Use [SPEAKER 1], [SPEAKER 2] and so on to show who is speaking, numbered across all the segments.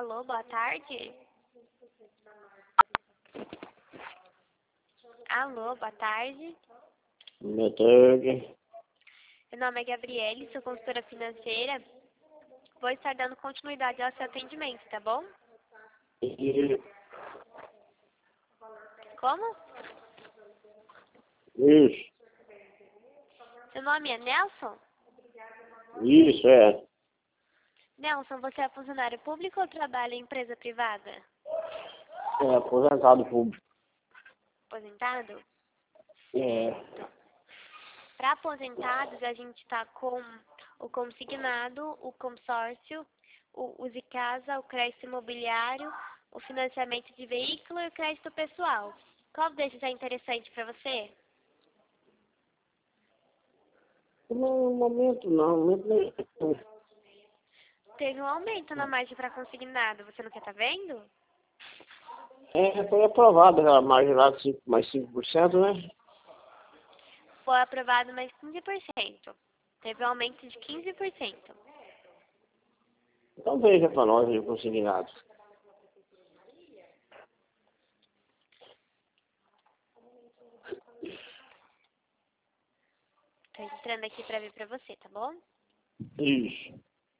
[SPEAKER 1] Alô, boa tarde. Alô, boa tarde.
[SPEAKER 2] Boa tarde.
[SPEAKER 1] Meu nome é Gabriele, sou consultora financeira. Vou estar dando continuidade ao seu atendimento, tá bom? Como?
[SPEAKER 2] Isso,
[SPEAKER 1] Seu nome é Nelson?
[SPEAKER 2] isso, é.
[SPEAKER 1] Nelson, você é funcionário público ou trabalha em empresa privada?
[SPEAKER 2] É aposentado público.
[SPEAKER 1] Aposentado?
[SPEAKER 2] É.
[SPEAKER 1] Para aposentados, a gente está com o consignado, o consórcio, o Use Casa, o crédito imobiliário, o financiamento de veículo e o crédito pessoal. Qual desses é interessante para você?
[SPEAKER 2] No momento não, no momento não.
[SPEAKER 1] Teve um aumento na margem para consignado, você não quer estar vendo?
[SPEAKER 2] É, foi aprovada aquela margem lá de mais 5%, né?
[SPEAKER 1] Foi aprovado mais 15%. Teve um aumento de 15%.
[SPEAKER 2] Então veja para nós o consignado.
[SPEAKER 1] Estou entrando aqui para ver para você, tá bom?
[SPEAKER 2] Isso.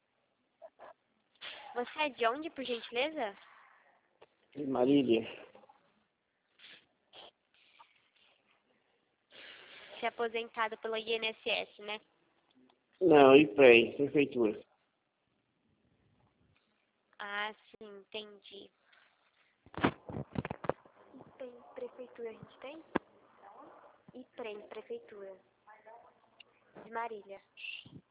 [SPEAKER 1] Você é de onde, por gentileza?
[SPEAKER 2] Marília.
[SPEAKER 1] Você é aposentado pelo INSS, né?
[SPEAKER 2] Não, IPREM, prefeitura.
[SPEAKER 1] Ah, sim, entendi. Tem prefeitura, a gente tem? IPREM, prefeitura. De Marília.